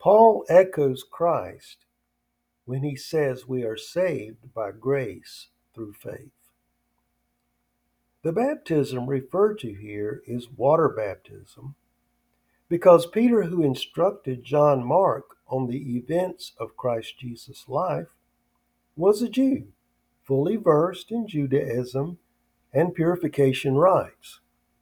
Paul echoes Christ when he says we are saved by grace through faith. The baptism referred to here is water baptism because Peter, who instructed John Mark on the events of Christ Jesus' life, was a Jew, fully versed in Judaism and purification rites.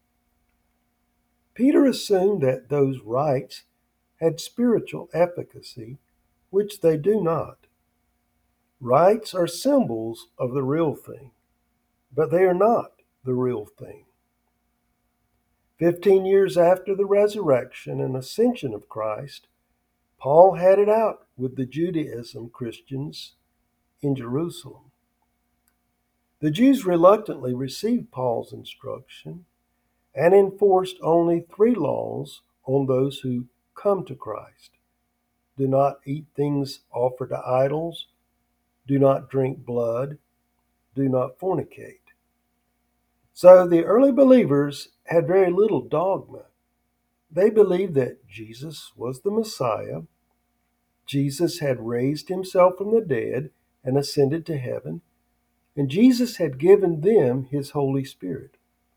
Peter assumed that those rites had spiritual efficacy, which they do not. Rites are symbols of the real thing, but they are not the real thing. 15 years after the resurrection and ascension of Christ, Paul had it out with the Judaism Christians in Jerusalem. The Jews reluctantly received Paul's instruction and enforced only 3 laws on those who come to Christ. Do not eat things offered to idols, do not drink blood, do not fornicate. So the early believers had very little dogma. They believed that Jesus was the Messiah, Jesus had raised himself from the dead and ascended to heaven, and Jesus had given them his Holy Spirit.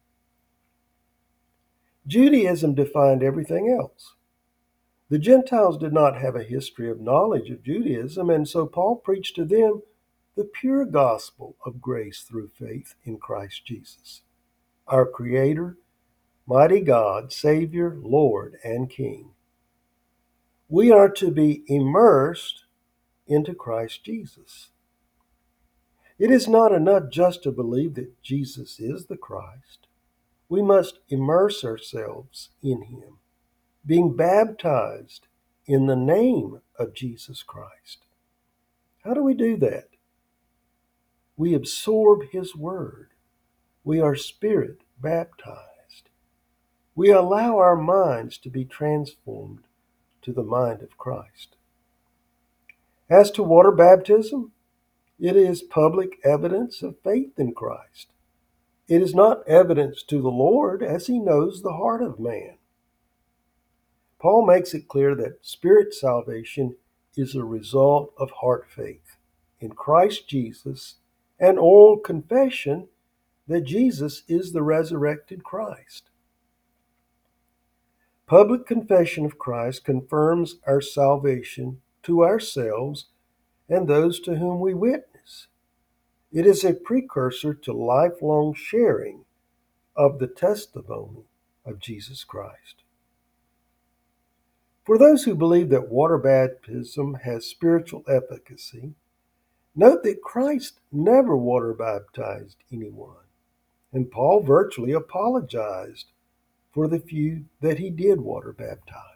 Judaism defined everything else. The Gentiles did not have a history of knowledge of Judaism, and so Paul preached to them the pure gospel of grace through faith in Christ Jesus, our Creator, mighty God, Savior, Lord, and King. We are to be immersed into Christ Jesus. It is not enough just to believe that Jesus is the Christ. We must immerse ourselves in him, being baptized in the name of Jesus Christ. How do we do that? We absorb his word. We are spirit baptized. We allow our minds to be transformed to the mind of Christ. As to water baptism, it is public evidence of faith in Christ. It is not evidence to the Lord, as he knows the heart of man. Paul makes it clear that spirit salvation is a result of heart faith in Christ Jesus and oral confession that Jesus is the resurrected Christ. Public confession of Christ confirms our salvation to ourselves and those to whom we witness. It is a precursor to lifelong sharing of the testimony of Jesus Christ. For those who believe that water baptism has spiritual efficacy, note that Christ never water baptized anyone, and Paul virtually apologized for the few that he did water baptize.